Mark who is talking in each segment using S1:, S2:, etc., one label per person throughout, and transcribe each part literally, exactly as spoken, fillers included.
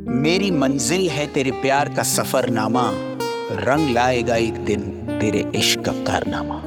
S1: मेरी मंजिल है तेरे प्यार का सफरनामा, रंग लाएगा एक दिन तेरे इश्क का कारनामा।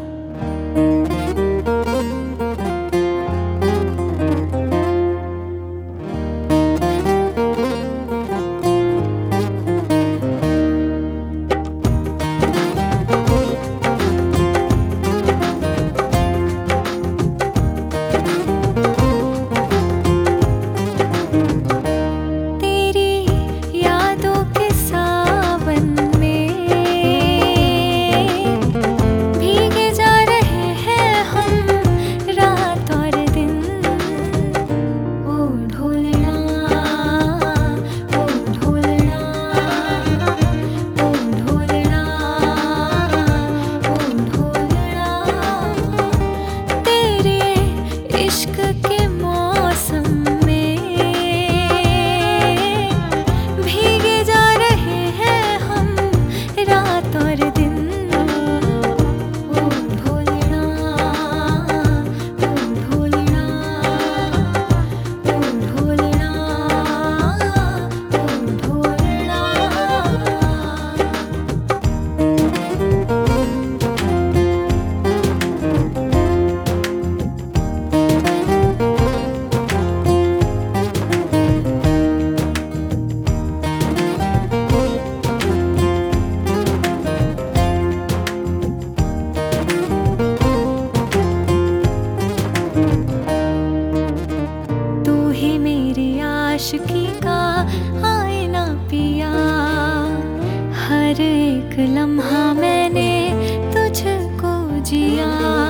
S2: आशिकी का आईना पिया, हर एक लम्हा मैंने तुझको जिया।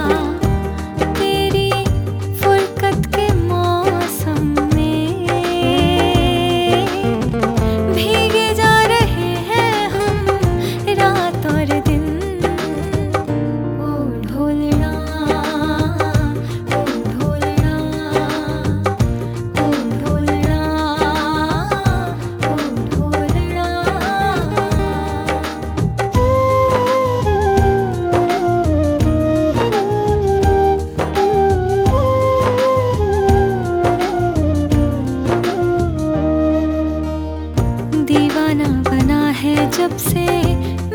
S2: तेरी फुरकत के मौसम में भीगे जा रहे हैं हम रात और दिन। ओ ढोलना ओ ढोलना ओ ढोलना ओ ढोलना। दीवाना बना है जब से